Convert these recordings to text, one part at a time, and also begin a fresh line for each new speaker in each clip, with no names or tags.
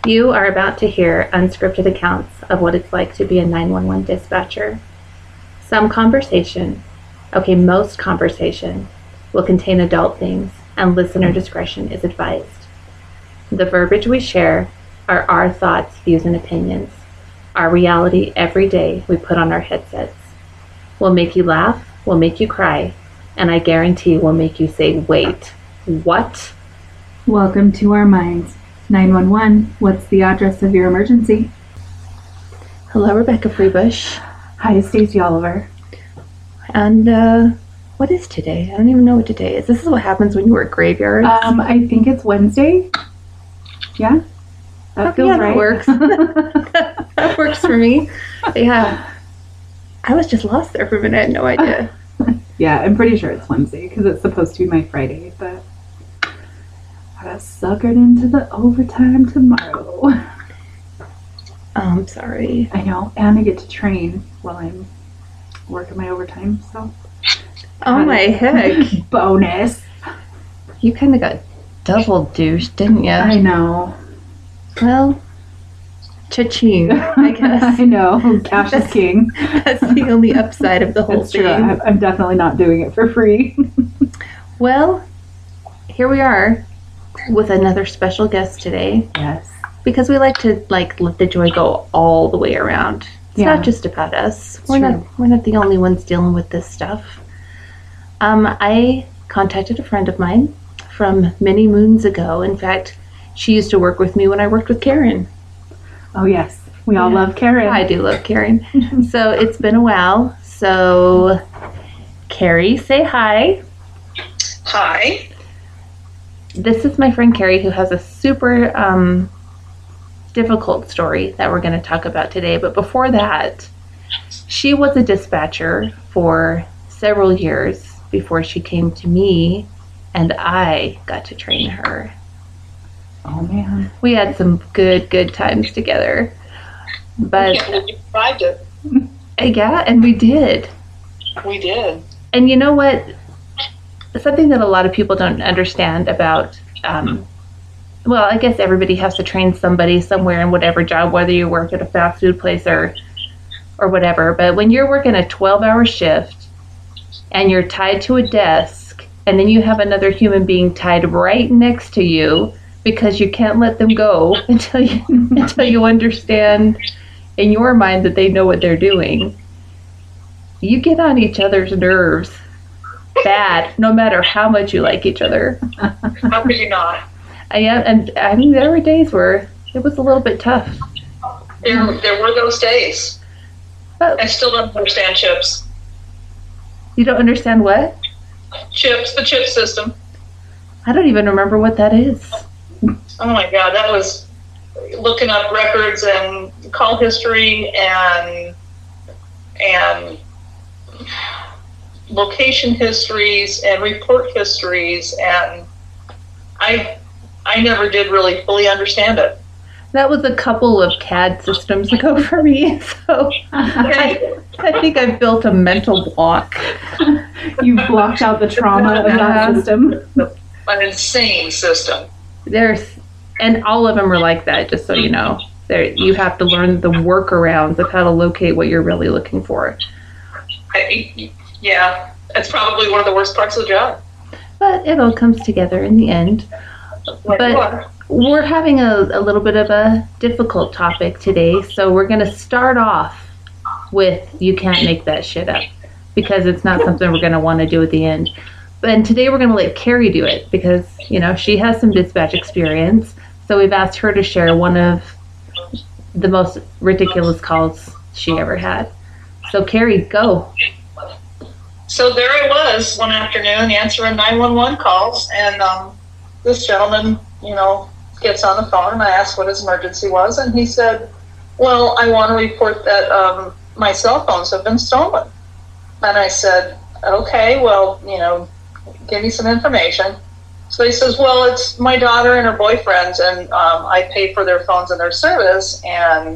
You are about to hear unscripted accounts of what it's like to be a 911 dispatcher. Some conversation, most conversation, will contain adult things, and listener discretion is advised. The verbiage we share are our thoughts, views, and opinions. Our reality every day we put on our headsets. We'll make you laugh, we'll make you cry, and I guarantee we'll make you say, wait, what?
Welcome to our minds. 911, what's the address of your emergency?
Hello, Rebecca Freebush.
Hi, Stacey Oliver.
And, what is today? I don't even know what today is. This is what happens when you work graveyards.
I think it's Wednesday. Yeah? That feels right.
That works. That works for me. Yeah. I was just lost there for a minute. I had no idea.
Yeah, I'm pretty sure it's Wednesday because it's supposed to be my Friday, but I got suckered into the overtime tomorrow.
Oh, I'm sorry.
I know, and I get to train while I'm working my overtime, so.
Oh my heck.
Bonus.
You kind of got double douched, didn't you?
I know.
Well, cha-ching, I guess.
I know. Cash is king.
That's the only upside of the whole
That's
thing.
true. I'm definitely not doing it for free.
Well, here we are with another special guest today.
Yes.
Because we like to let the joy go all the way around. It's not just about us. We're not the only ones dealing with this stuff. I contacted a friend of mine from many moons ago. In fact, she used to work with me when I worked with Karen.
Oh yes, we all love Karen.
I do love Karen. So it's been a while. So, Carrie, say hi.
Hi.
This is my friend Carrie, who has a super difficult story that we're going to talk about today. But before that, she was a dispatcher for several years before she came to me, and I got to train her.
Oh man.
We had some good times together. But
you tried it.
Yeah, and we did.
We did.
And you know what? Something that a lot of people don't understand about, well, I guess everybody has to train somebody somewhere in whatever job, whether you work at a fast food place or whatever. But when you're working a 12-hour shift and you're tied to a desk, and then you have another human being tied right next to you because you can't let them go until you understand in your mind that they know what they're doing, you get on each other's nerves bad, no matter how much you like each other.
How could you not?
And I mean, there were days where it was a little bit tough.
There were those days.
But
I still don't understand chips.
you don't understand what?
Chips, the chip system.
I don't even remember what that is.
Oh my God, that was looking up records and call history and location histories and report histories, and I never did really fully understand it.
That was a couple of CAD systems ago for me, so I think I've built a mental block.
You've blocked out the trauma of that system.
An insane system.
And all of them are like that, just so you know. You have to learn the workarounds of how to locate what you're really looking for.
Yeah, that's probably one of the worst parts of the job.
But it all comes together in the end. But we're having a little bit of a difficult topic today, so we're going to start off with you can't make that shit up, because it's not something we're going to want to do at the end. And today we're going to let Carrie do it because, she has some dispatch experience. So we've asked her to share one of the most ridiculous calls she ever had. So Carrie, go.
So there I was one afternoon answering 911 calls, and this gentleman, gets on the phone, and I asked what his emergency was, and he said, well, I want to report that my cell phones have been stolen. And I said, okay, well, give me some information. So he says, well, it's my daughter and her boyfriend, and I pay for their phones and their service, and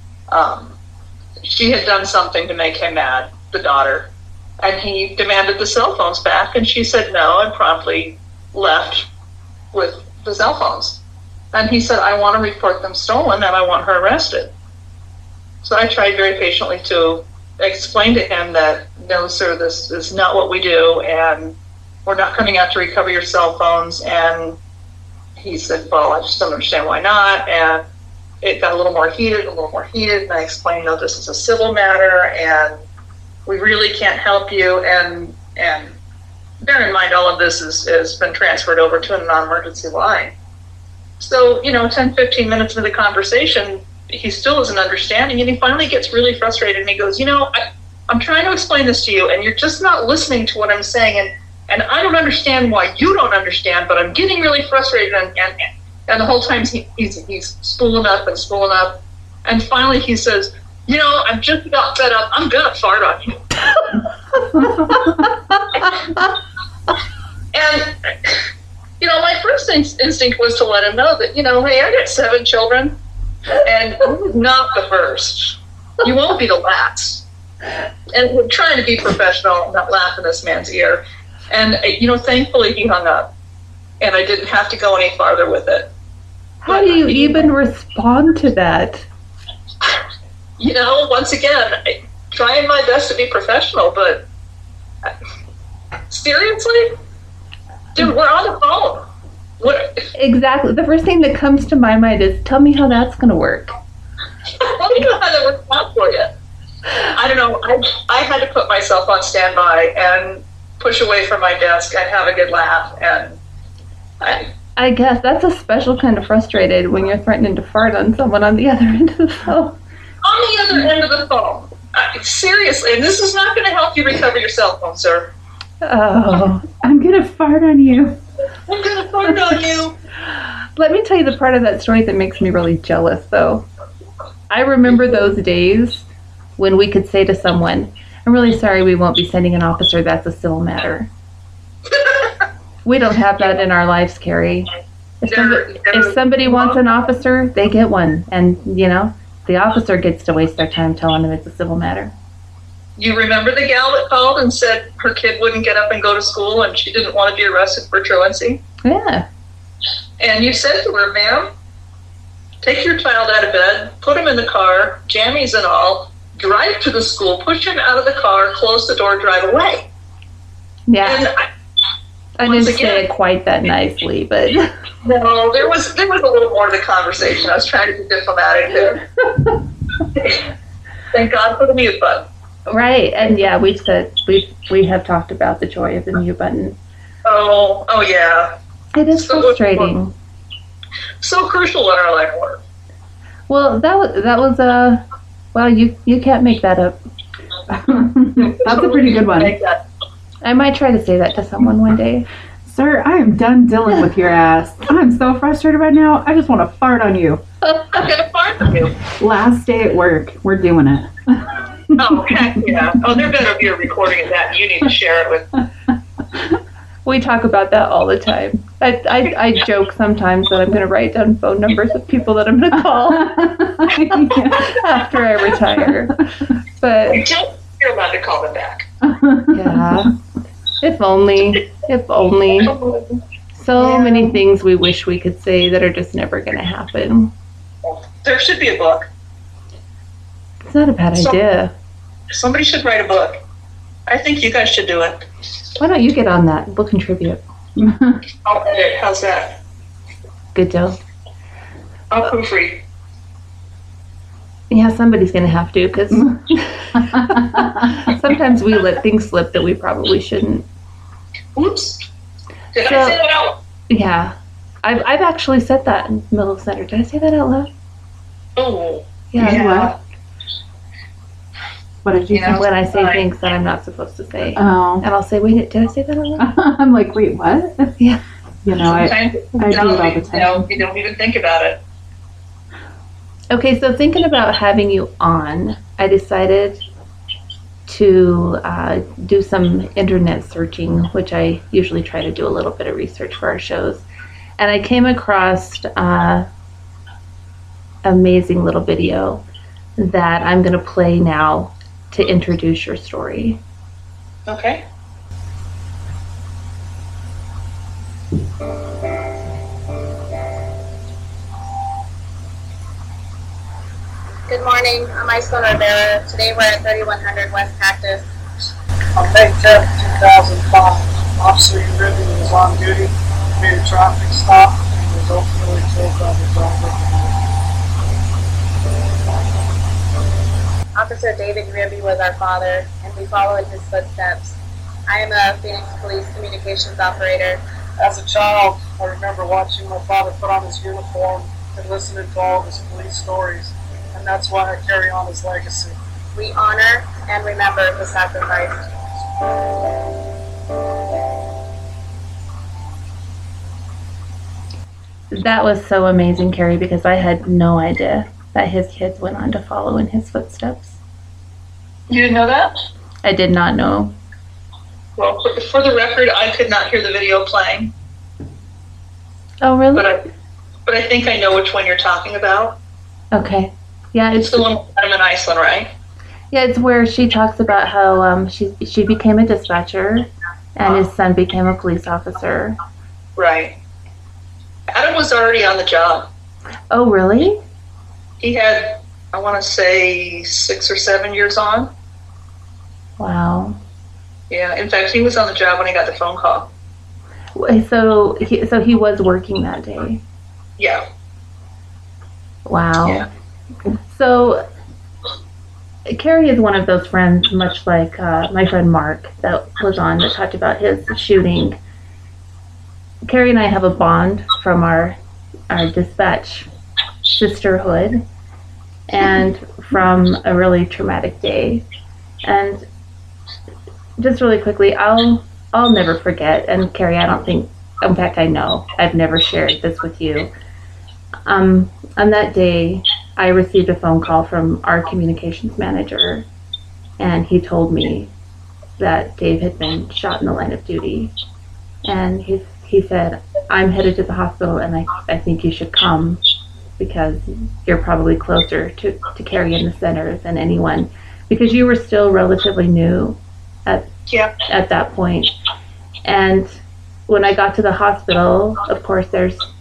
she had done something to make him mad, the daughter. And he demanded the cell phones back, and she said no and promptly left with the cell phones. And he said, I want to report them stolen and I want her arrested. So I tried very patiently to explain to him that, no, sir, this is not what we do, and we're not coming out to recover your cell phones. And he said, well, I just don't understand why not. And it got a little more heated, and I explained, no, this is a civil matter, and we really can't help you. And bear in mind, all of this has been transferred over to a non-emergency line. So, 10, 15 minutes into the conversation, he still isn't understanding, and he finally gets really frustrated, and he goes, I'm trying to explain this to you, and you're just not listening to what I'm saying, and I don't understand why you don't understand, but I'm getting really frustrated, and the whole time he's spooling up, and finally he says, I'm just about fed up, I'm gonna fart on you. And, my first instinct was to let him know that, hey, I got 7 children, and this is not the first. You won't be the last. And we're trying to be professional and not laugh in this man's ear. And, thankfully he hung up, and I didn't have to go any farther with it.
How do you even respond to that?
Once again, trying my best to be professional, but seriously? Dude, we're on the phone. What?
Exactly. The first thing that comes to my mind is, tell me how that's going to work.
Let me know how that works out for you. I don't know. I had to put myself on standby and push away from my desk and have a good laugh. And
I guess that's a special kind of frustrated when you're threatening to fart on someone on the other end of the phone.
On the other end of the phone. Seriously, and this is not going to help you recover your cell phone, sir.
Oh.
I'm going to fart on you.
I'm going to fart on you.
Let me tell you the part of that story that makes me really jealous, though. I remember those days when we could say to someone, I'm really sorry, we won't be sending an officer, that's a civil matter. We don't have that in our lives, Carrie. If somebody wants an officer, they get one. And, the officer gets to waste their time telling them it's a civil matter.
You remember the gal that called and said her kid wouldn't get up and go to school and she didn't want to be arrested for truancy?
Yeah.
And you said to her, ma'am, take your child out of bed, put him in the car, jammies and all, drive to the school, push him out of the car, close the door, drive away.
Yeah.
And
I didn't say it quite that nicely, but
no, there was a little more to the conversation. I was trying to be diplomatic there. Thank God for the mute button.
Right, and yeah, we have talked about the joy of the mute button.
Oh yeah.
It is frustrating.
So crucial in our line of work.
Well, that was well, you can't make that up.
That's a pretty good one.
I might try to say that to someone one day.
Sir, I am done dealing with your ass. I'm so frustrated right now. I just want to fart on you.
I'm gonna fart on you.
Last day at work, we're doing it.
Oh, heck yeah. Oh, there better be a recording of that. You need to share it with.
We talk about that all the time. I joke sometimes that I'm going to write down phone numbers of people that I'm going to call after I retire. But
you're allowed to call them back.
Yeah. If only. So many things we wish we could say that are just never going to happen.
There should be a book.
It's not a bad idea.
Somebody should write a book. I think you guys should do it.
Why don't you get on that? We'll contribute.
I'll edit. How's that?
Good deal.
I'll proofread.
Yeah, somebody's going to have to, because sometimes we let things slip that we probably shouldn't.
Oops. Did I say that out?
Yeah. I've actually said that in Middle Center. Did I say that out loud?
Oh.
Yeah.
What did you say?
When I say things that I'm not supposed to say.
Oh.
And I'll say, wait, did I say that out loud?
I'm like, wait, what?
Yeah.
I do it all the time.
You don't even think about it.
Okay, so thinking about having you on, I decided to do some internet searching, which I usually try to do a little bit of research for our shows. And I came across an amazing little video that I'm going to play now to introduce your story.
Okay.
Good morning. I'm Iceland Rivera. Today we're at 3100 West Cactus.
On May 10th, 2005, Officer Uribe was on duty, made a traffic stop, and was ultimately killed by the driver.
Officer David Uribe was our father, and we follow in his footsteps. I am a Phoenix Police Communications Operator.
As a child, I remember watching my father put on his uniform and listening to all of his police stories, and that's why I carry on his legacy.
We honor and remember his sacrifice.
That was so amazing, Carrie, because I had no idea that his kids went on to follow in his footsteps.
You didn't know that?
I did not know.
Well, for the record, I could not hear the video playing,
Oh, really?
but I think I know which one you're talking about.
Okay. Yeah,
It's the one with Adam in Iceland, right?
yeah, it's where she talks about how she became a dispatcher and his son became a police officer.
Right. Adam was already on the job.
Oh, really?
He had, I want to say, 6 or 7 years on.
Wow.
Yeah, in fact, he was on the job when I got the phone call.
So he was working that day.
Yeah.
Wow.
Yeah.
So Carrie is one of those friends, much like my friend Mark that was on that talked about his shooting. Carrie and I have a bond from our dispatch sisterhood and from a really traumatic day. And just really quickly, I'll never forget, and Carrie, I don't think, in fact, I know, I've never shared this with you. On that day, I received a phone call from our communications manager, and he told me that Dave had been shot in the line of duty. And he said, I'm headed to the hospital, and I think you should come because you're probably closer to Carrie in the center than anyone, because you were still relatively new at that point. And when I got to the hospital, of course,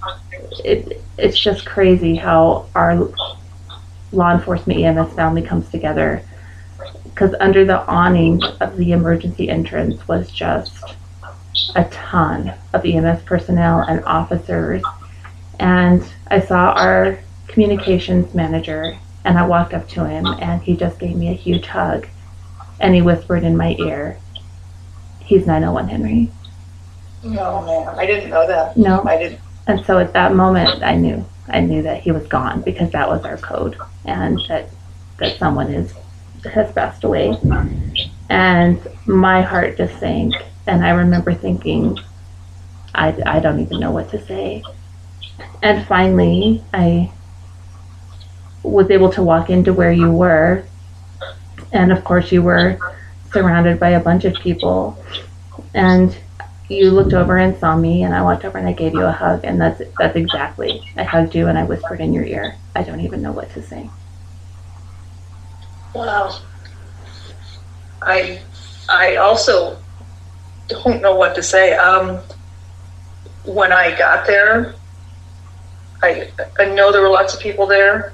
it's just crazy how our law enforcement EMS family comes together, because under the awning of the emergency entrance was just a ton of EMS personnel and officers. And I saw our communications manager, and I walked up to him, and he just gave me a huge hug, and he whispered in my ear, "He's 901 Henry."
Oh man, I didn't know that.
No.
I didn't.
And so at that moment, I knew that he was gone, because that was our code, and that someone has passed away. And my heart just sank, and I remember thinking, I don't even know what to say. And finally, I was able to walk into where you were, and of course you were surrounded by a bunch of people, and you looked over and saw me, and I walked over and I gave you a hug, and that's exactly. I hugged you and I whispered in your ear. I don't even know what to say.
Wow. I also don't know what to say. When I got there, I know there were lots of people there.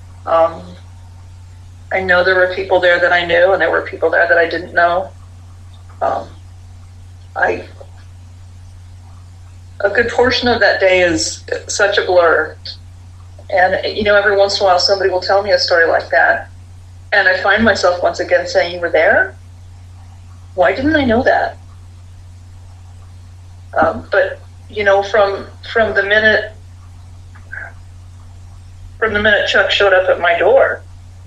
I know there were people there that I knew, and there were people there that I didn't know. A good portion of that day is such a blur. And, every once in a while somebody will tell me a story like that. And I find myself once again saying, you were there? Why didn't I know that? But, from the minute Chuck showed up at my door,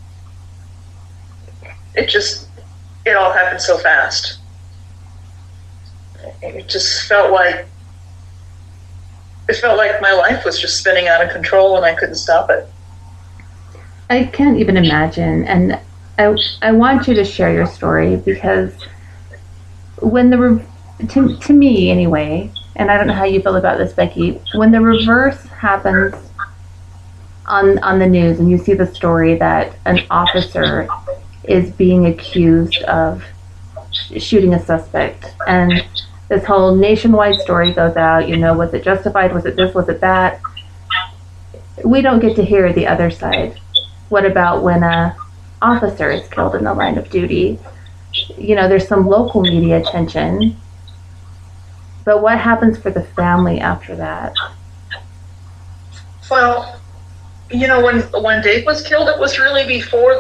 it all happened so fast. It just felt like my life was just spinning out of control and I couldn't stop it.
I can't even imagine, and I want you to share your story, because when to me anyway, and I don't know how you feel about this, Becky, when the reverse happens on the news and you see the story that an officer is being accused of shooting a suspect, and this whole nationwide story goes out, was it justified, was it this, was it that? We don't get to hear the other side. What about when a officer is killed in the line of duty? You know, there's some local media attention, but what happens for the family after that?
Well, you know, when Dave was killed, it was really before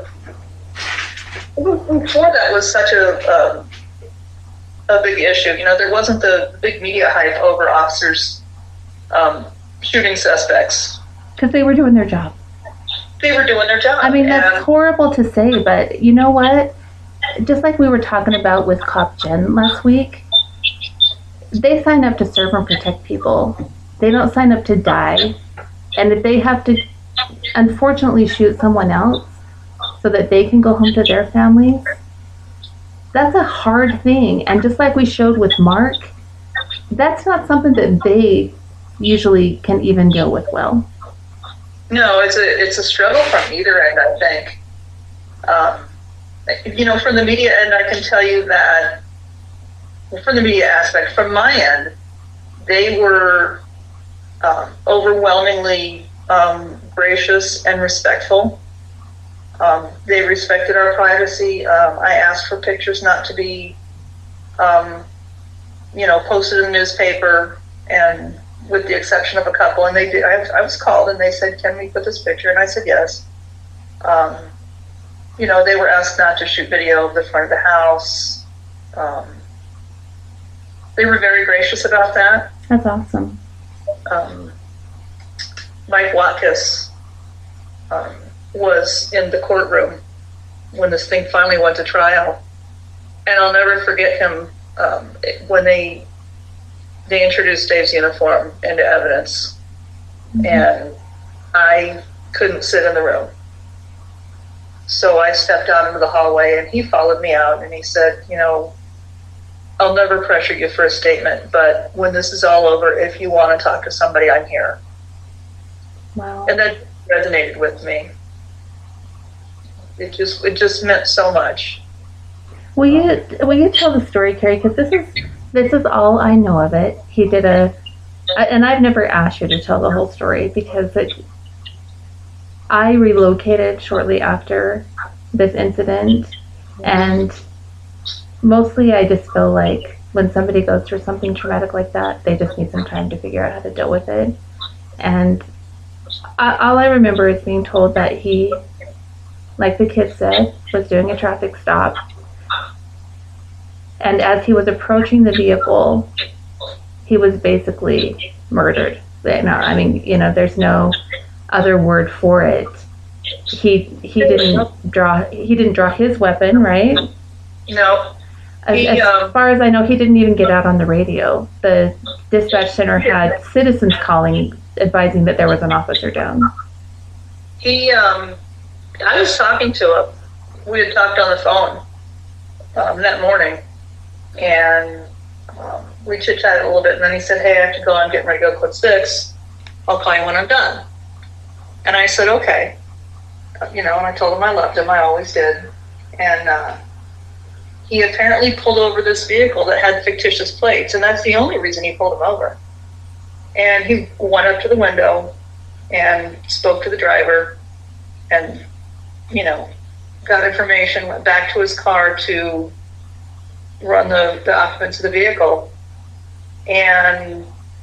that was such a big issue. You know, there wasn't the big media hype over officers shooting suspects.
Because they were doing their job.
They were doing their job.
I mean, that's horrible to say, but you know what? Just like we were talking about with Cop Jen last week, they sign up to serve and protect people. They don't sign up to die. And if they have to, unfortunately, shoot someone else so that they can go home to their families, that's a hard thing. And just like we showed with Mark, that's not something that they usually can even deal with well.
No, it's a struggle from either end, I think. You know, from the media end, I can tell you that, from the media aspect, from my end, they were overwhelmingly gracious and respectful. They respected our privacy. I asked for pictures not to be, you know, posted in the newspaper, and with the exception of a couple, and they did. I was called, and they said, "Can we put this picture?" And I said, "Yes." You know, they were asked not to shoot video of the front of the house. They were very gracious about that.
That's awesome.
Mike Watkiss was in the courtroom when this thing finally went to trial, and I'll never forget him when they introduced Dave's uniform into evidence, and I couldn't sit in the room. So I stepped out into the hallway, and he followed me out, and he said, "You know, I'll never pressure you for a statement, but when this is all over, if you want to talk to somebody, I'm here."
Wow.
And that resonated with me. It just meant so much.
Will you tell the story, Carrie? Because this is all I know of it. He did and I've never asked you to tell the whole story because I relocated shortly after this incident, and mostly I just feel like when somebody goes through something traumatic like that, they just need some time to figure out how to deal with it. And all I remember is being told that he, like the kid said, was doing a traffic stop. And as he was approaching the vehicle, he was basically murdered. I mean, you know, there's no other word for it. He didn't draw his weapon, right?
No.
As far as I know, he didn't even get out on the radio. The dispatch center had citizens calling, advising that there was an officer down.
I was talking to him. We had talked on the phone that morning, and we chit-chatted a little bit, and then he said, "Hey, I have to go. I'm getting ready to go Quad 6. I'll call you when I'm done." And I said, "Okay." You know, and I told him I loved him. I always did. And he apparently pulled over this vehicle that had fictitious plates, and that's the only reason he pulled him over. And he went up to the window and spoke to the driver and, you know, got information, went back to his car to run the occupants of the vehicle. And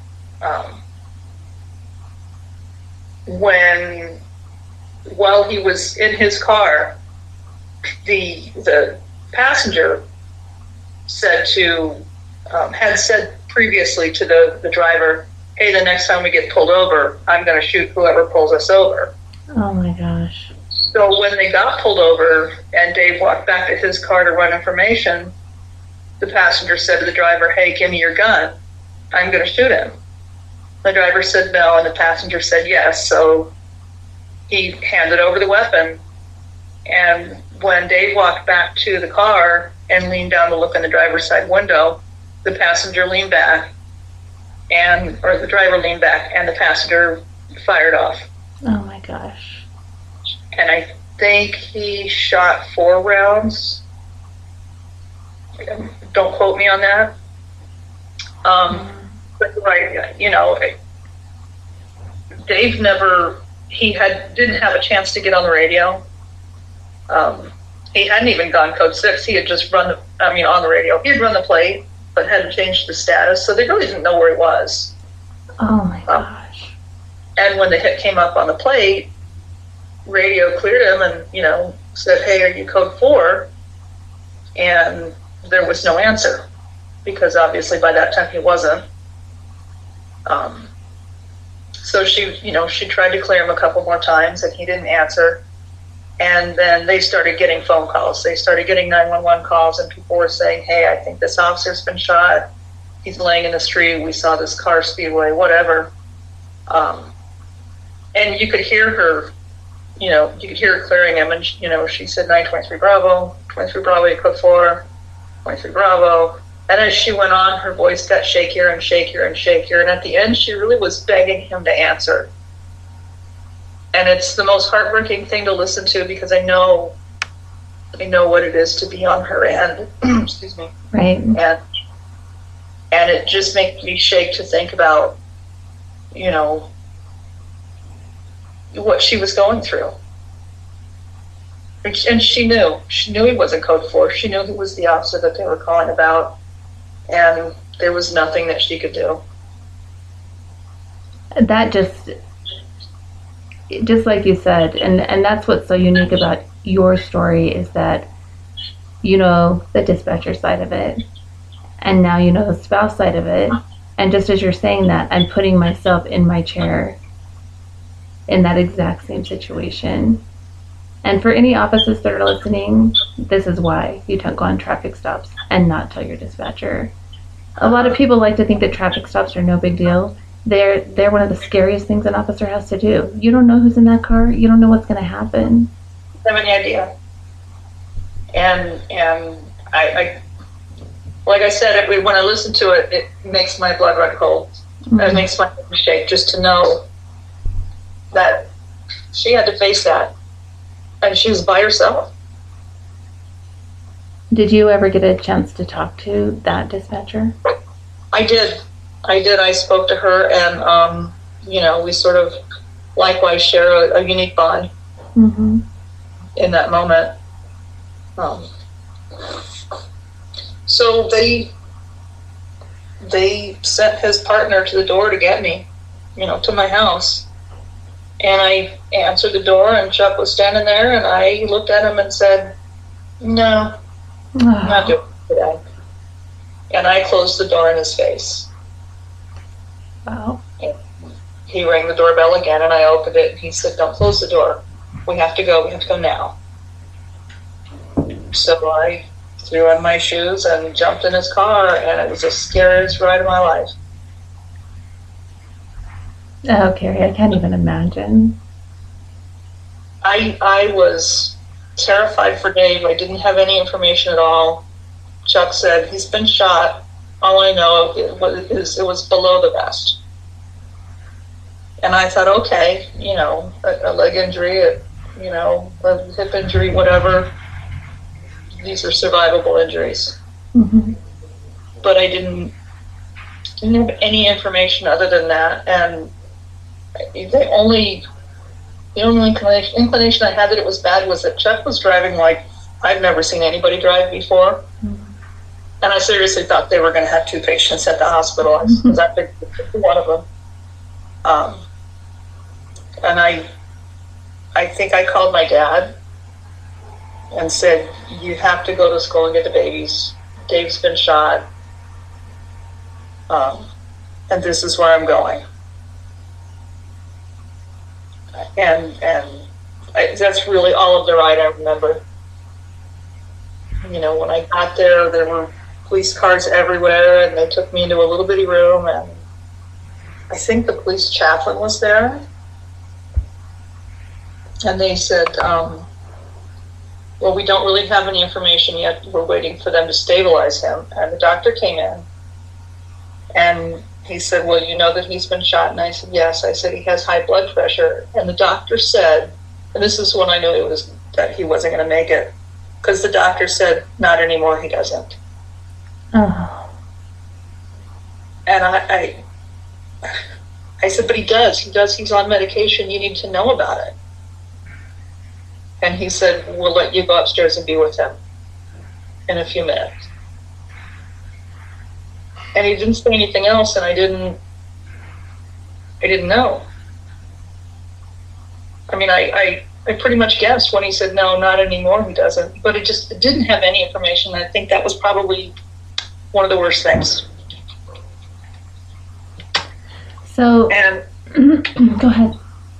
while he was in his car, the passenger had said previously to the driver, "Hey, the next time we get pulled over, I'm going to shoot whoever pulls us over."
Oh my gosh.
So when they got pulled over and Dave walked back to his car to run information, the passenger said to the driver, "Hey, give me your gun. I'm going to shoot him." The driver said no, and the passenger said yes. So he handed over the weapon. And when Dave walked back to the car and leaned down to look in the driver's side window, the passenger leaned back, or the driver leaned back, and the passenger fired off.
Oh my gosh.
And I think he shot 4 rounds. Don't quote me on that. But right, you know, Dave never didn't have a chance to get on the radio. He hadn't even gone code 6. He had just on the radio. He had run the plate, but hadn't changed the status, so they really didn't know where he was.
Oh my gosh.
And when the hit came up on the plate, radio cleared him and, said, hey, are you code 4? And there was no answer, because obviously by that time he wasn't. So she tried to clear him a couple more times, and he didn't answer. And then they started getting phone calls. They started getting 911 calls, and people were saying, hey, I think this officer's been shot. He's laying in the street. We saw this car speed away, whatever. And you could hear her, clearing him. And, she said 923 Bravo, 23 Bravo, code 4, 23 Bravo. And as she went on, her voice got shakier and shakier and shakier. And at the end, she really was begging him to answer. And it's the most heartbreaking thing to listen to, because I know what it is to be on her end. Excuse me.
Right.
And it just makes me shake to think about, what she was going through. And she knew he wasn't code 4. She knew he was the officer that they were calling about, and there was nothing that she could do.
That just like you said, and that's what's so unique about your story, is that you know the dispatcher side of it, and now you know the spouse side of it. And just as you're saying that, I'm putting myself in my chair in that exact same situation. And for any officers that are listening, this is why you don't go on traffic stops and not tell your dispatcher. A lot of people like to think that traffic stops are no big deal. They're one of the scariest things an officer has to do. You don't know who's in that car. You don't know what's going to happen.
I have any idea. And I like I said, when I listen to it, it makes my blood run cold.
Mm-hmm.
It makes my head shake just to know that she had to face that, and she was by herself.
Did you ever get a chance to talk to that dispatcher?
I did. I spoke to her, and we sort of likewise share a unique bond
mm-hmm.
in that moment. So they sent his partner to the door to get me, to my house. And I answered the door, and Chuck was standing there, and I looked at him and said, no, I'm not doing it today. And I closed the door in his face.
Wow.
And he rang the doorbell again, and I opened it, and he said, don't close the door. We have to go now. So I threw on my shoes and jumped in his car, and it was the scariest ride of my life.
Oh, Carrie, I can't even imagine.
I was terrified for Dave. I didn't have any information at all. Chuck said, he's been shot. All I know it was below the vest. And I thought, okay, a leg injury, a hip injury, whatever. These are survivable injuries.
Mm-hmm.
But I didn't have any information other than that. And the only inclination I had that it was bad was that Chuck was driving like I've never seen anybody drive before. Mm-hmm. And I seriously thought they were going to have 2 patients at the hospital, because I picked one of them. And I think I called my dad and said, you have to go to school and get the babies. Dave's been shot. And this is where I'm going. And that's really all of the ride I remember. When I got there were police cars everywhere, and they took me into a little bitty room, and I think the police chaplain was there. And they said, well, we don't really have any information yet. We're waiting for them to stabilize him. And the doctor came in, and he said, well, you know that he's been shot? And I said, yes. I said, he has high blood pressure. And the doctor said, and this is when I knew that he wasn't going to make it, because the doctor said, not anymore, he doesn't.
Oh.
And I said, but he does. He's on medication. You need to know about it. And he said, we'll let you go upstairs and be with him in a few minutes. And he didn't say anything else, and I didn't know. I mean, I pretty much guessed when he said, no, not anymore, he doesn't. But it didn't have any information. I think that was probably one of the worst things.
So,
And
go ahead.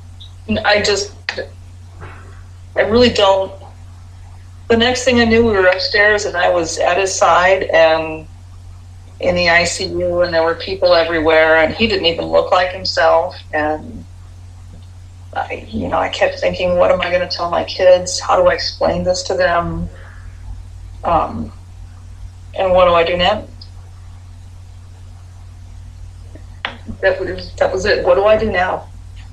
I really don't. The next thing I knew, we were upstairs, and I was at his side and in the ICU, and there were people everywhere, and he didn't even look like himself. And I kept thinking, what am I going to tell my kids? How do I explain this to them? And what do I do now? That was it. What do I do now?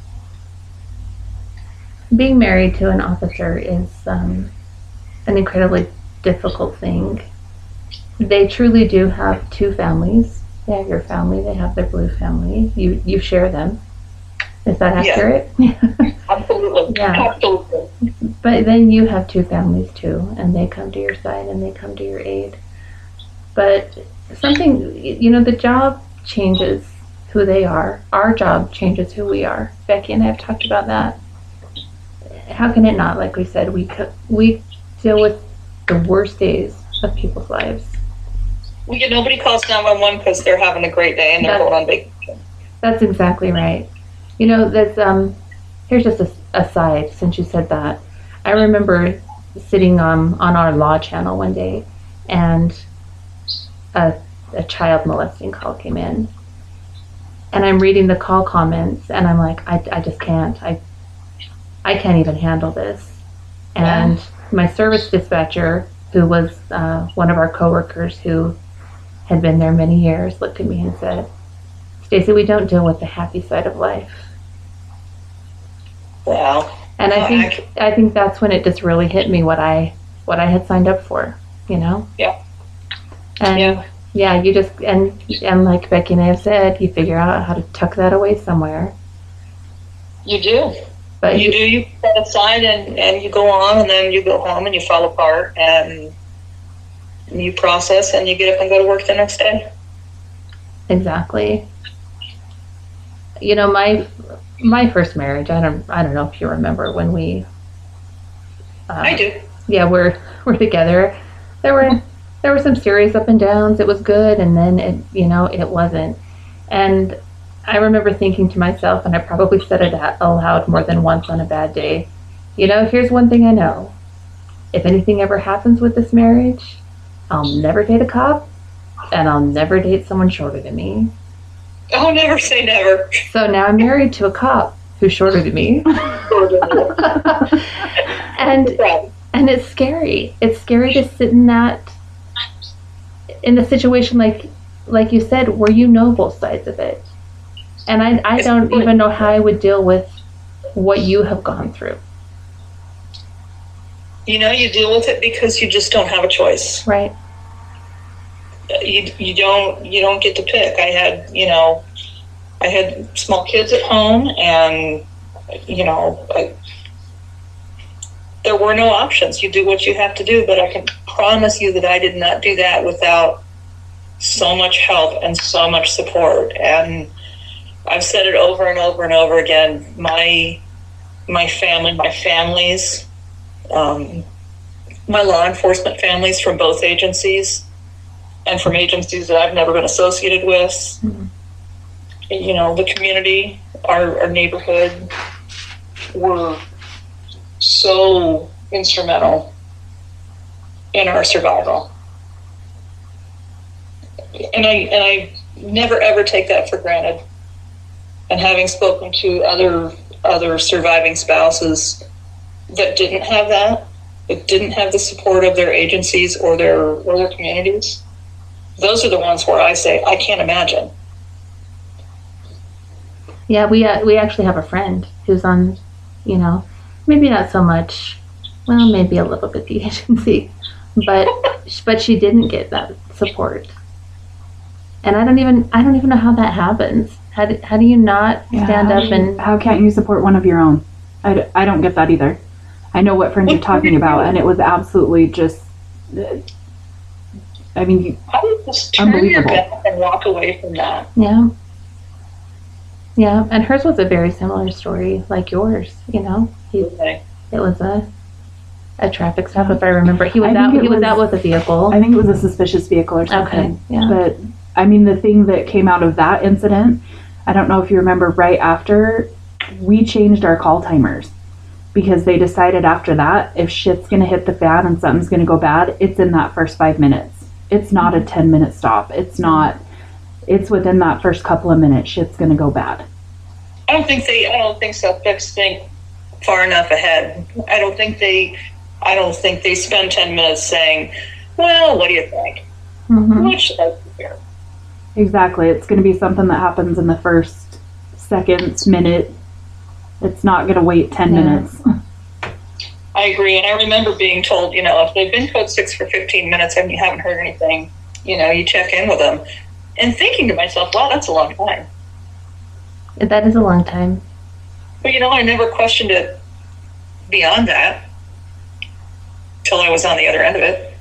Being married to an officer is an incredibly difficult thing. They truly do have two families. They have your family, they have their blue family. You share them. Is that accurate?
Yeah. Absolutely.
Yeah.
Absolutely.
But then you have two families too, and they come to your side and they come to your aid. But the job changes who they are. Our job changes who we are. Becky and I have talked about that. How can it not? Like we said, we deal with the worst days of people's lives.
Nobody calls 911 because they're having a great day and they're going on vacation.
That's exactly right. There's here's just a aside since you said that. I remember sitting on our law channel one day, and a child molesting call came in, and I'm reading the call comments, and I'm like, I just can't. I can't even handle this. And my service dispatcher, who was one of our coworkers who had been there many years, looked at me and said, Stacy, we don't deal with the happy side of life.
Wow.
And I think that's when it just really hit me what I had signed up for,
Yeah.
And you just and like Becky and I have said, you figure out how to tuck that away somewhere.
You do.
But
You put it aside and you go on, and then you go home and you fall apart and you process and you get up and go to work the next day.
Exactly. My first marriage, I don't know if you remember when we
I do.
Yeah, we're together. There were some serious up and downs. It was good, and then it wasn't. And I remember thinking to myself, and I probably said it aloud more than once on a bad day, here's one thing I know. If anything ever happens with this marriage, I'll never date a cop, and I'll never date someone shorter than me.
Oh, never say never.
So now I'm married to a cop who's shorter than me. And it's scary. It's scary to sit in the situation like you said, where you know both sides of it. And I don't even know how I would deal with what you have gone through.
You deal with it because you just don't have a choice.
Right.
You don't get to pick. I had small kids at home, and there were no options. You do what you have to do, but I can promise you that I did not do that without so much help and so much support. And I've said it over and over and over again. My families, my law enforcement families from both agencies, and from agencies that I've never been associated with. Mm-hmm. The community, our neighborhood, were so instrumental in our survival. And I never ever take that for granted. And having spoken to other surviving spouses that didn't have that didn't have the support of their agencies or their communities, those are the ones where I say, I can't imagine.
Yeah, we actually have a friend who's on, maybe not so much, well, maybe a little bit the agency, but she didn't get that support. And I don't even know how that happens. How do you not stand up and
how can't you support one of your own? I don't get that either. I know what friends you're talking about, and it was absolutely just, I mean,
How do you just turn your
unbelievable.
back and walk away from that?
yeah. Yeah, and hers was a very similar story like yours, you know.
Okay.
It was a traffic stop, if I remember. He was
I
out
think it
he was
was-
out with a vehicle.
I think it was a suspicious vehicle or something.
Okay, yeah.
But I mean, the thing that came out of that incident, I don't know if you remember, right after, we changed our call timers because they decided after that, if shit's going to hit the fan and something's going to go bad, it's in that first 5 minutes. It's not a 10-minute stop. It's within that first couple of minutes, shit's going to go bad.
I don't think suspects think far enough ahead. I don't think they spend 10 minutes saying, well, what do you think?
Mhm.
What should I do here?
Exactly. It's going to be something that happens in the first seconds, minute. It's not going to wait 10
Yeah.
minutes.
I agree, and I remember being told, if they've been code 6 for 15 minutes and you haven't heard anything, you check in with them. And thinking to myself, wow, that's a long time.
That is a long time.
But I never questioned it beyond that till I was on the other end of it.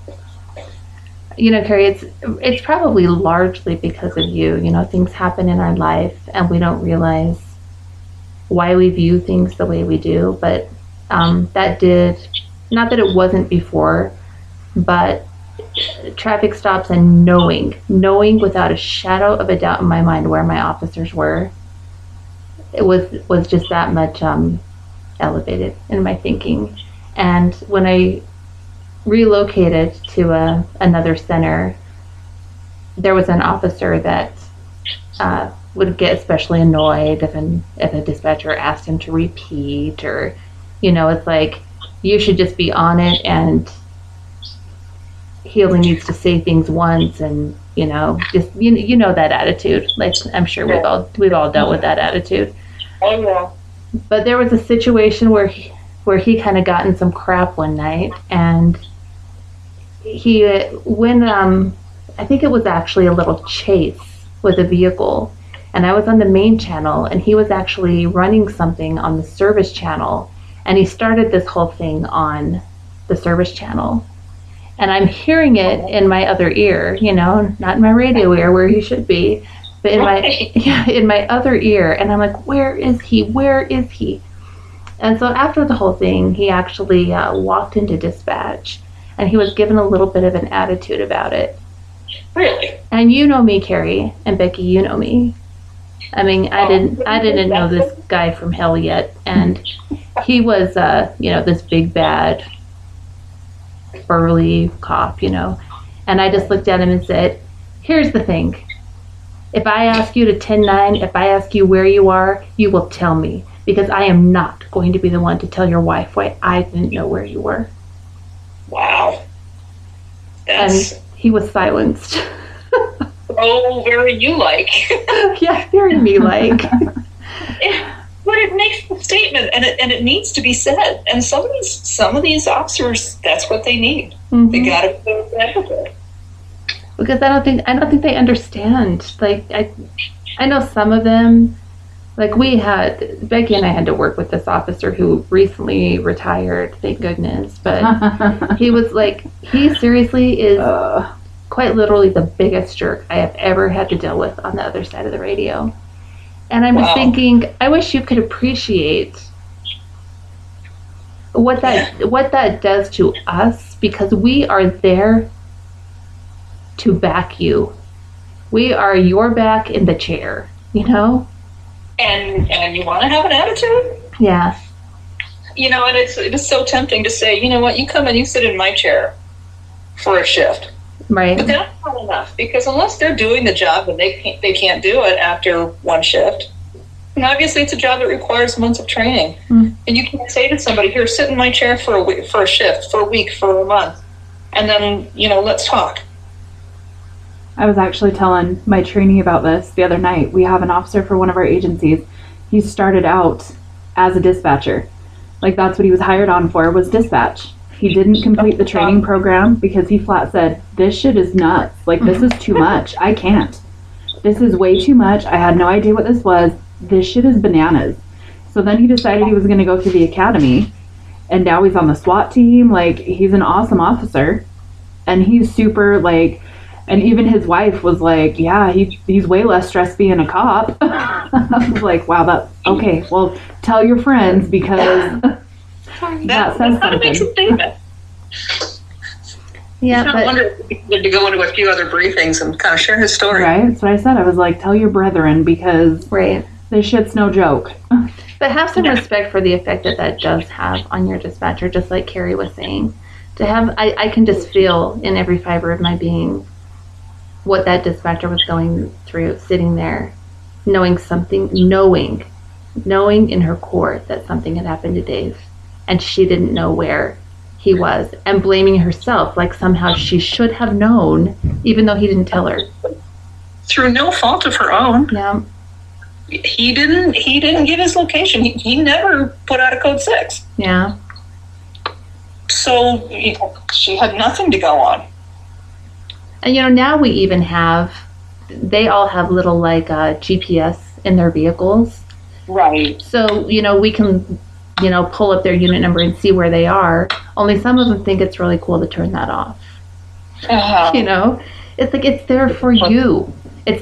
Carrie, it's probably largely because of you. Things happen in our life and we don't realize why we view things the way we do. But that did, not that it wasn't before, but traffic stops and knowing without a shadow of a doubt in my mind where my officers were, it was just that much elevated in my thinking. And when I relocated to another center, there was an officer that would get especially annoyed if a dispatcher asked him to repeat, or it's like, you should just be on it, and he only needs to say things once, and just that attitude. Like, I'm sure we've all dealt with that attitude.
Oh, yeah.
But there was a situation where he kind of got in some crap one night, and when I think it was actually a little chase with a vehicle, and I was on the main channel, and he was actually running something on the service channel, and he started this whole thing on the service channel, and I'm hearing it in my other ear, not in my radio ear where he should be, but in my other ear, and I'm like, where is he? And so after the whole thing, he actually walked into dispatch, and he was given a little bit of an attitude about it.
Really?
And you know me, Carrie, and Becky, you know me. I mean, I didn't know this guy from hell yet, and he was, this big bad, burly cop, and I just looked at him and said, here's the thing. If I ask you to 10-9, if I ask you where you are, you will tell me, because I am not going to be the one to tell your wife why I didn't know where you were.
Wow.
And he was silenced.
Oh, very you-like.
Yeah, very me-like.
But it makes the statement, and it needs to be said. And some of these officers, that's what they need.
Mm-hmm.
They got to go advocate.
Because I don't think they understand. Like, I know some of them. Like, Becky and I had to work with this officer who recently retired, thank goodness. But he seriously is quite literally the biggest jerk I have ever had to deal with on the other side of the radio. And I'm just thinking, I wish you could appreciate what that does to us, because we are there to back you. We are your back in the chair,
And you want to have an attitude?
Yeah.
And it is so tempting to say, you know what, you come and you sit in my chair for a shift.
Right.
But that's not enough, because unless they're doing the job and they can't do it after one shift, and obviously it's a job that requires months of training.
Mm.
And you can't say to somebody, here, sit in my chair for a shift, for a week, for a month, and then, let's talk.
I was actually telling my trainee about this the other night. We have an officer for one of our agencies. He started out as a dispatcher. Like, that's what he was hired on for, was dispatch. He didn't complete the training program because he flat said, this shit is nuts. Like, this is too much. I can't. this is way too much. I had no idea what this was. This shit is bananas. So then he decided he was going to go to the academy, and now he's on the SWAT team. Like, he's an awesome officer, and he's super, like, and even his wife was like, yeah, he's way less stressed being a cop. I was like, wow, that's okay. Well, tell your friends, because that says
That makes a
something.
statement.
Yeah,
I
but
wonder if he needed to go into a few other briefings and kind of share his story.
Right? That's what I said. I was like, tell your brethren, because
right.
this shit's no joke.
But have some respect for the effect that that does have on your dispatcher, just like Carrie was saying. To have, I can just feel in every fiber of my being what that dispatcher was going through, sitting there, knowing something, knowing in her core that something had happened to Dave, and she didn't know where he was, and blaming herself, like somehow she should have known, even though he didn't tell her.
Through no fault of her own.
Yeah.
He didn't give his location. He never put out a code 6.
Yeah.
So she had nothing to go on.
And now we even have, they all have little like GPS in their vehicles.
Right.
So, we can, pull up their unit number and see where they are. Only some of them think it's really cool to turn that off.
Uh-huh.
It's like, it's there for you. It's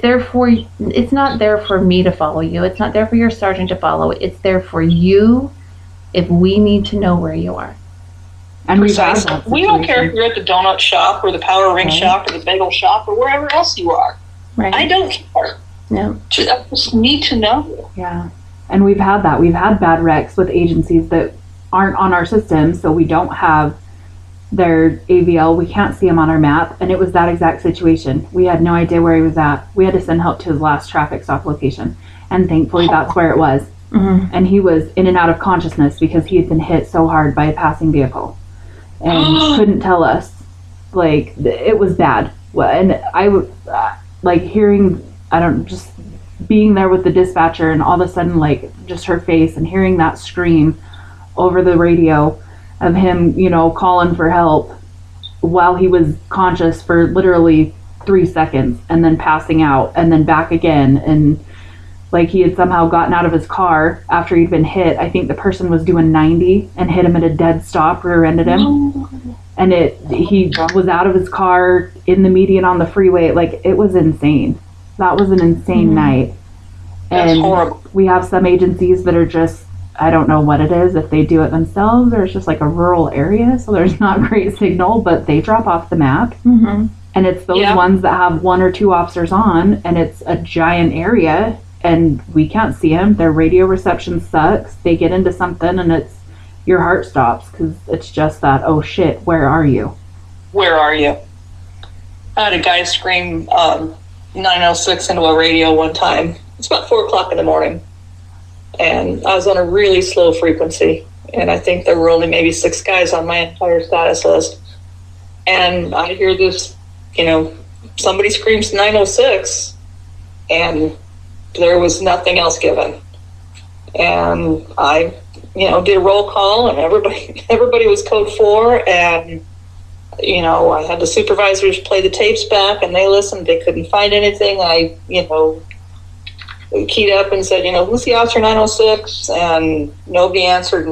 not there for me to follow you. It's not there for your sergeant to follow. It's there for you if we need to know where you are.
And we've had
Precisely.
that
We don't care if
situation.
you're at the donut shop or the power ring
Right.
shop or the bagel shop or wherever else you are.
Right.
I don't care.
Yeah.
I just need to know.
Yeah. And we've had that. We've had bad wrecks with agencies that aren't on our system, so we don't have their AVL. We can't see him on our map. And it was that exact situation. We had no idea where he was at. We had to send help to his last traffic stop location. And thankfully, that's where it was.
Mm-hmm.
And he was in and out of consciousness because he had been hit so hard by a passing vehicle. And couldn't tell us. Like, it was bad. And I would, like, hearing, just being there with the dispatcher, and all of a sudden, like, just her face and hearing that scream over the radio of him, calling for help while he was conscious for literally 3 seconds and then passing out and then back again. And like, he had somehow gotten out of his car after he'd been hit. I think the person was doing 90 and hit him at a dead stop, rear-ended him. And he was out of his car in the median on the freeway. Like, it was insane. That was an insane night.
That's
And
horrible.
we have some agencies that are just, I don't know what it is, if they do it themselves or it's just like a rural area, so there's not great signal, but they drop off the map.
Mm-hmm.
And it's those
Yeah.
ones that have 1 or 2 officers on, and it's a giant area, and we can't see them. Their radio reception sucks. They get into something, and your heart stops because it's just that, oh shit, where are you?
Where are you? I had a guy scream 906 into a radio one time. It's about 4 o'clock in the morning. And I was on a really slow frequency. And I think there were only maybe 6 guys on my entire status list. And I hear this, somebody screams 906. And there was nothing else given. And I, did a roll call, and everybody was code 4. And I had the supervisors play the tapes back, and they listened. They couldn't find anything. I, keyed up and said, who's the officer 906? And nobody answered.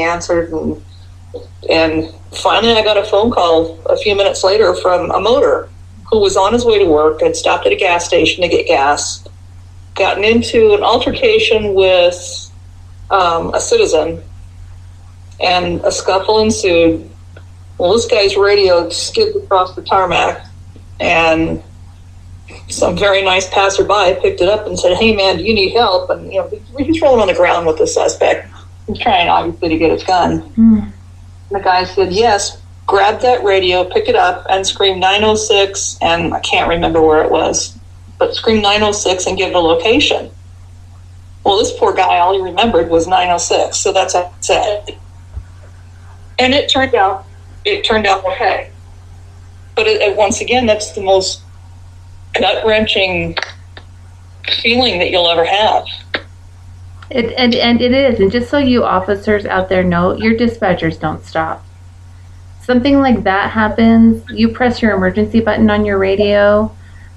And finally I got a phone call a few minutes later from a motor who was on his way to work, had stopped at a gas station to get gas, gotten into an altercation with a citizen, and a scuffle ensued. Well, this guy's radio skidded across the tarmac, and some very nice passerby picked it up and said, "Hey, man, do you need help?" And he's rolling on the ground with the suspect. He's trying, obviously, to get his gun.
Mm.
The guy said, "Yes, grab that radio, pick it up, and scream 906." And I can't remember where it was, but scream 906 and give the location. Well, this poor guy, all he remembered was 906, so that's what I said. And it turned out okay. But once again, that's the most gut-wrenching feeling that you'll ever have.
And it is. And just so you officers out there know, your dispatchers don't stop. Something like that happens, you press your emergency button on your radio,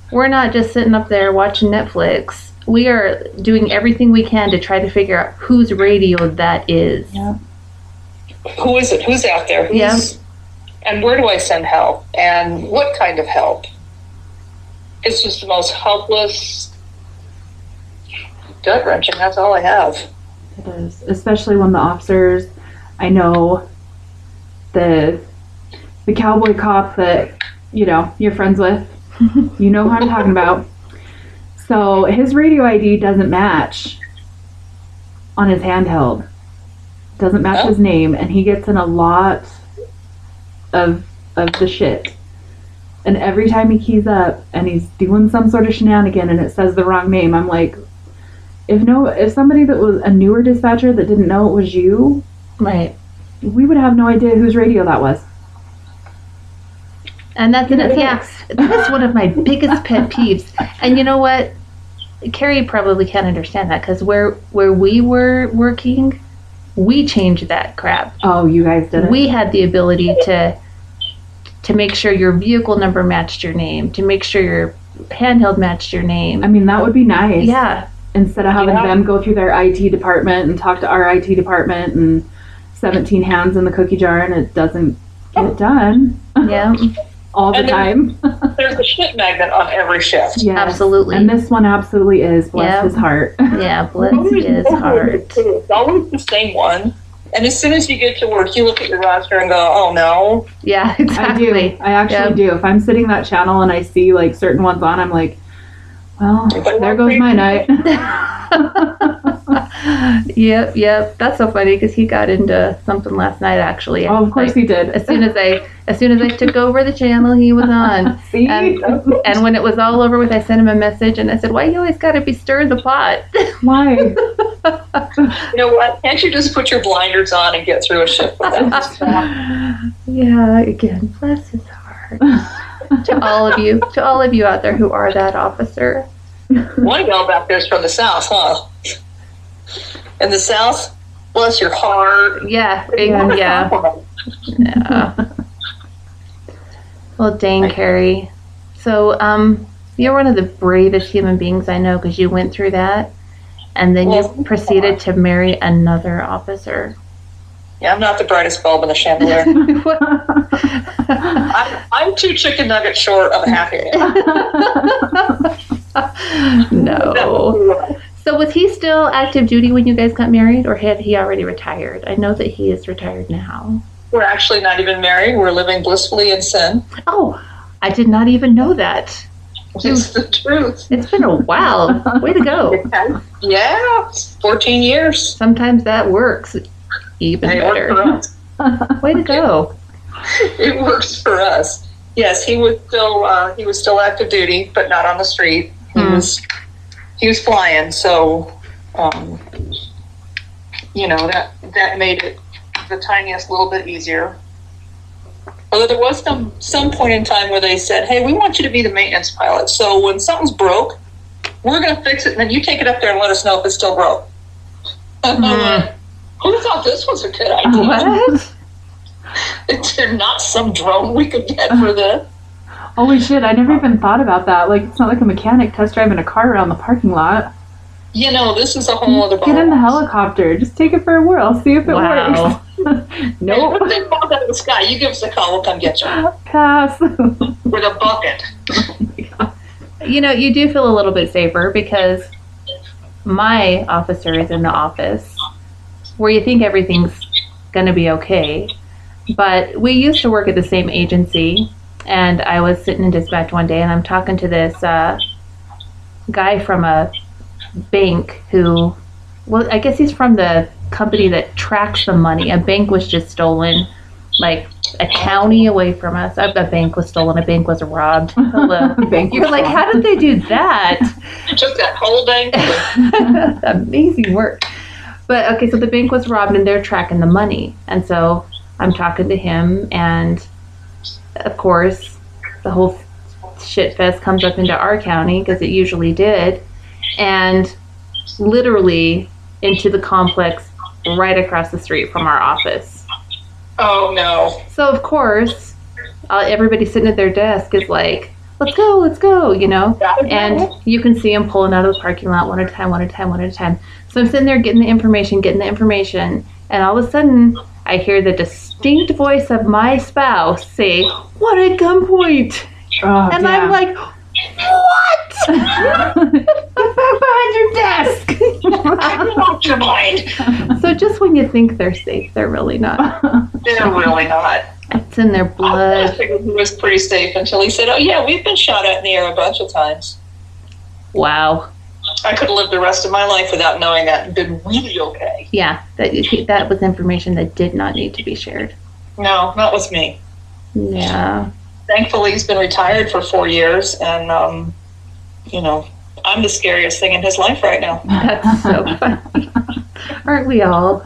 we're not just sitting up there watching Netflix. We are doing everything we can to try to figure out whose radio that is.
Yeah.
Who is it? Who's out there? And where do I send help? And what kind of help? It's just the most helpless, gut-wrenching. That's all I have.
It is, especially when the officers, I know the cowboy cop that, you're friends with, you know who I'm talking about. So his radio ID doesn't match on his handheld. Doesn't match his name, and he gets in a lot of the shit. And every time he keys up and he's doing some sort of shenanigan and it says the wrong name, I'm like, if somebody that was a newer dispatcher that didn't know it was you,
Right.
we would have no idea whose radio that was.
And that's that's one of my biggest pet peeves. And you know what? Carrie probably can't understand that because where we were working, we changed that crap.
Oh, you guys did it?
We had the ability to make sure your vehicle number matched your name, to make sure your handheld matched your name.
I mean, that would be nice.
Yeah.
Instead of having them go through their IT department and talk to our IT department and 17 hands in the cookie jar and it doesn't get it done.
Yeah.
All the time.
There's a shit magnet on every shift.
Yes.
Absolutely.
And this one absolutely is. Bless his heart.
Yeah, bless his heart.
It's always the same one. And as soon as you get to work, you look at your roster and go, oh no.
Yeah, exactly.
I do. I actually do. If I'm sitting that channel and I see like certain ones on, I'm like, well, there goes my night.
Yep. That's so funny because he got into something last night actually.
Oh, of course he did.
As soon as I took over the channel, he was on.
See?
And when it was all over with, I sent him a message and I said, "Why you always got to be stirring the pot?"
Why?
You know what? Can't you just put your blinders on and get through a shift without
Yeah, again, bless his heart. To all of you out there who are that officer.
One gal back there's from the South, huh? In the South, bless your heart.
Yeah, yeah. Well, dang, Carrie. So, you're one of the bravest human beings I know because you went through that, and then you proceeded to marry another officer.
Yeah, I'm not the brightest bulb in the chandelier. I'm 2 chicken nuggets short of a happy meal.
No. So was he still active duty when you guys got married, or had he already retired? I know that he is retired now.
We're actually not even married. We're living blissfully in sin.
Oh, I did not even know that.
It's the truth.
It's been a while. Way to go.
Yeah, 14 years.
Sometimes that works even better. Way to go.
It works for us. Yes, he was still active duty, but not on the street. He was flying, so that made it the tiniest little bit easier. Although there was some point in time where they said, "Hey, we want you to be the maintenance pilot. So when something's broke, we're going to fix it, and then you take it up there and let us know if it's still broke." Who thought this was a good idea?
What?
Is there not some drone we could get for this?
Holy shit, I never even thought about that. Like, it's not like a mechanic test driving a car around the parking lot.
This is a whole other ball.
Get in the helicopter. Just take it for a whirl. See if it works. Nope.
If they fall out of the sky, you give us a call. We'll come get you.
Pass.
With a bucket.
You do feel a little bit safer because my officer is in the office where you think everything's going to be okay. But we used to work at the same agency, and I was sitting in dispatch one day, and I'm talking to this guy from a bank who, well, I guess he's from the company that tracks the money. A bank was just stolen, like a county away from us. A bank was stolen. A bank was robbed. Hello. You're like, how did they do that?
Took that whole bank.
Amazing work. But okay, so the bank was robbed and they're tracking the money. And so I'm talking to him, and of course the whole shit fest comes up into our county because it usually did, and literally into the complex right across the street from our office.
Oh no.
So of course everybody sitting at their desk is like, let's go, you know? And you can see them pulling out of the parking lot one at a time, one at a time, one at a time. So I'm sitting there getting the information, and all of a sudden I hear the distinct voice of my spouse say, "What at gunpoint?"
Oh,
And
yeah.
I'm like, "What?"
Get back behind your desk.
Lost your mind.
So just when you think they're safe, they're really not.
They're really not.
It's in their
I
blood.
figured he was pretty safe until he said, "Oh yeah, we've been shot at in the air a bunch of times."
Wow.
I could have lived the rest of my life without knowing that and been really okay.
Yeah, that was information that did not need to be shared.
No, not with me.
Yeah.
Thankfully, he's been retired for 4 years, and you know, I'm the scariest thing in his life right now.
That's so funny. Aren't we all?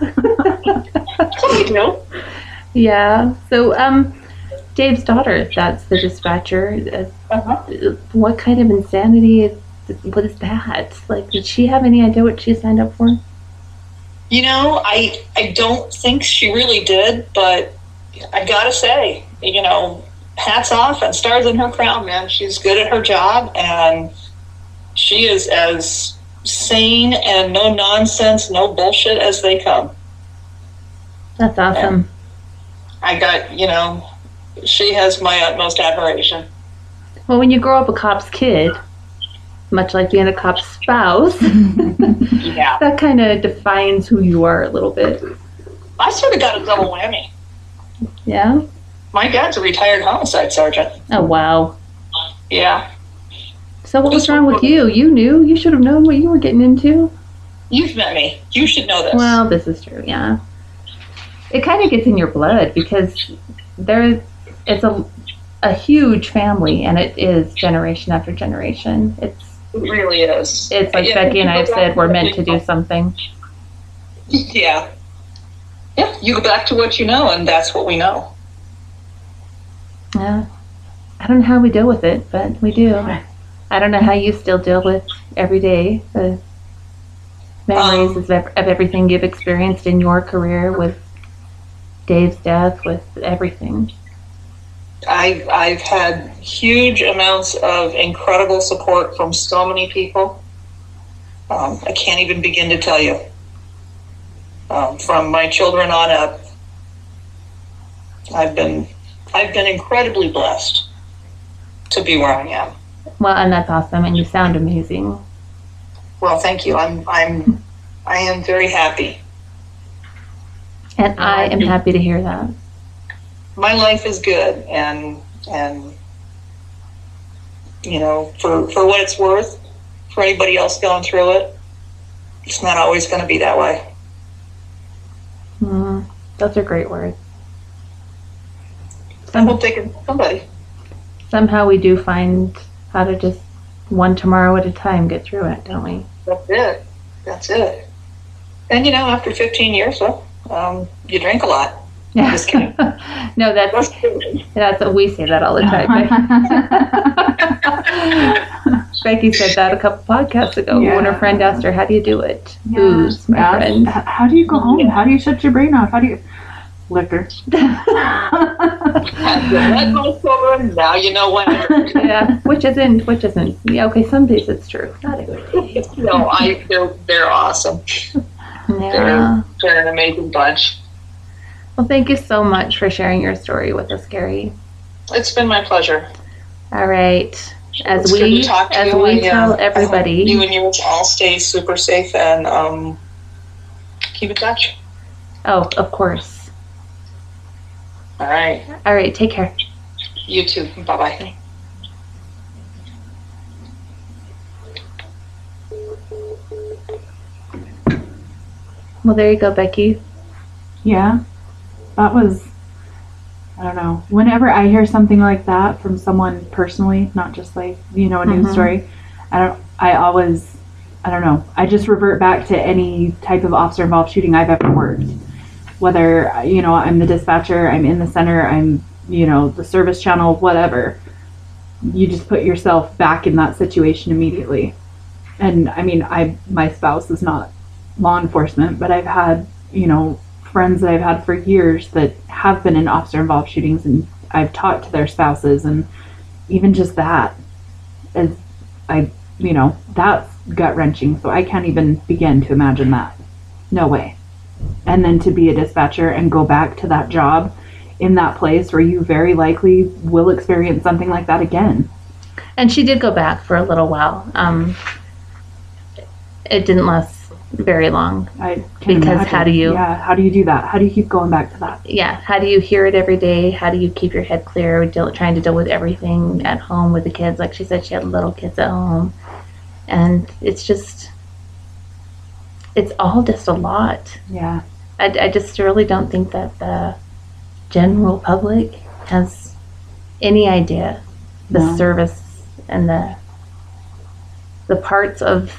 You know?
Yeah. So, Dave's daughter, that's the dispatcher. What kind of insanity what is that? Like, did she have any idea what she signed up for?
You know, I don't think she really did, but I gotta say, you know, hats off and stars in her crown, man. She's good at her job, and she is as sane and no nonsense, no bullshit as they come.
That's awesome.
I got, you know, she has my utmost admiration.
Well, when you grow up a cop's kid, much like being a cop's spouse,
Yeah.
that kind of defines who you are a little bit.
I sort of got a double whammy.
Yeah?
My dad's a retired homicide sergeant.
Oh, wow.
Yeah.
So what was wrong with you? You knew. You should have known what you were getting into.
You've met me. You should know this.
Well, this is true, yeah. It kind of gets in your blood because it's a huge family, and it is generation after generation.
It really is.
It's like
Yeah,
Becky and I have said, we're meant to do
people.
something.
Yeah. Yeah, you go back to what you know, and that's what we know.
Yeah. I don't know how we deal with it, but we do. I don't know how you still deal with every day the memories of everything you've experienced in your career, with Dave's death, with everything.
I've had huge amounts of incredible support from so many people. I can't even begin to tell you. From my children on up, I've been incredibly blessed to be where I am.
Well, and that's awesome, and you sound amazing.
Well, thank you. I am very happy.
And I am happy to hear that.
My life is good, and you know, for what it's worth, for anybody else going through it, it's not always going to be that way.
Those are great words.
I hope they can somebody.
Somehow we do find how to just one tomorrow at a time get through it, don't we?
That's it. And you know, after 15 years, well, you drink a lot.
Yeah.
Just kidding.
No, that's what we say that all the time. Becky said that a couple podcasts ago when her friend asked her, "How do you do it?" Booze, my friend.
How do you go home? How do you shut your brain off? How do you liquor?
Now you know when.
Yeah, which isn't. Yeah, okay, some days it's true. Not every day.
No, they're awesome.
Yeah.
They're an amazing bunch.
Well, thank you so much for sharing your story with us, Gary.
It's been my pleasure.
All right. As
It's good
we
to talk to
as
you,
we
and,
tell
I hope
everybody,
you and yours all stay super safe and keep in touch.
oh, of course.
All right.
All right, take care.
You too. Bye bye.
Well, there you go, Becky.
Yeah, that was, I don't know. Whenever I hear something like that from someone personally, not just like, you know, a news story, I don't know. I just revert back to any type of officer involved shooting I've ever worked. Whether, you know, I'm the dispatcher, I'm in the center, I'm, you know, the service channel, whatever. You just put yourself back in that situation immediately. And I mean, my spouse is not law enforcement, but I've had, you know, friends that I've had for years that have been in officer involved shootings, and I've talked to their spouses, and even just that is, that's gut wrenching. So I can't even begin to imagine that. No way. And then to be a dispatcher and go back to that job in that place where you very likely will experience something like that again.
And she did go back for a little while. It didn't last very long.
I can
Because
imagine.
how do you-
how do you do that? How do you keep going back to that?
Yeah, how do you hear it every day? How do you keep your head clear, trying to deal with everything at home with the kids? Like she said, she had little kids at home. And it's all just a lot.
Yeah.
I just really don't think that the general public has any idea the
No.
service and the parts of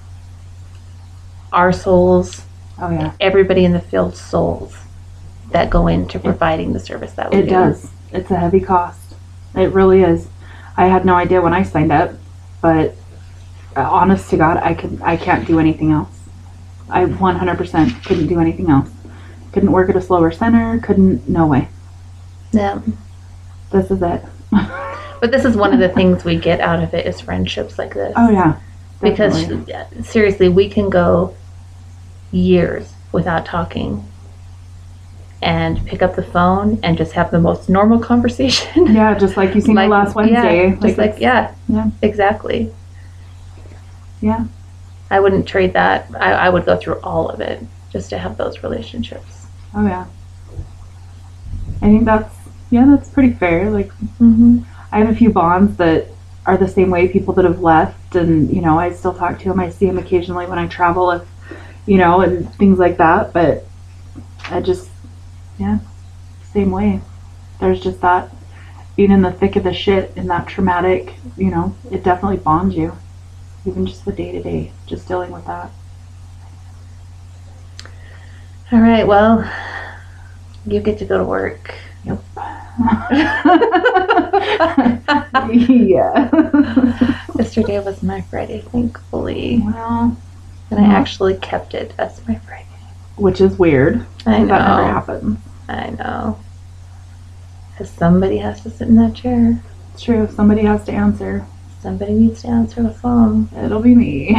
our souls,
Oh yeah.
everybody in the field's souls that go into providing the service that we
It
do.
does. It's a heavy cost. It really is. I had no idea when I signed up, but honest to God, I can't do anything else. I 100% couldn't do anything else. Couldn't work at a slower center. No way.
Yeah.
This is it.
But this is one of the things we get out of it is friendships like this.
Oh yeah.
Because
Definitely.
seriously, we can go years without talking and pick up the phone and just have the most normal conversation.
Yeah, just like you seen me last Wednesday.
Yeah, just like,
yeah.
exactly.
Yeah.
I wouldn't trade that. I would go through all of it just to have those relationships.
Oh yeah. I think that's pretty fair. Like
Mm-hmm.
I have a few bonds that are the same way, people that have left, and I still talk to them. I see them occasionally when I travel, if and things like that. But I just, same way. There's just that being in the thick of the shit in that traumatic, it definitely bonds you. Even just the day to day, just dealing with that.
All right, well, you get to go to work.
Yep. Yeah.
Yesterday was my Friday, thankfully.
Well,
And I actually kept it as my Friday.
which is weird.
I know.
That never happens.
I know. Because somebody has to sit in that chair.
It's true. Somebody has to answer.
Somebody needs to answer the phone.
It'll be me.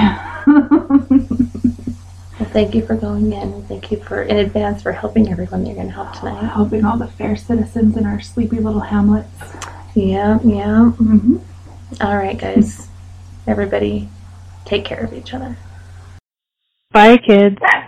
Well, thank you for going in. Thank you in advance for helping everyone you're going to help tonight.
Helping all the fair citizens in our sleepy little hamlets.
Yeah.
Mm-hmm.
All right, guys. Everybody, take care of each other.
Bye, kids.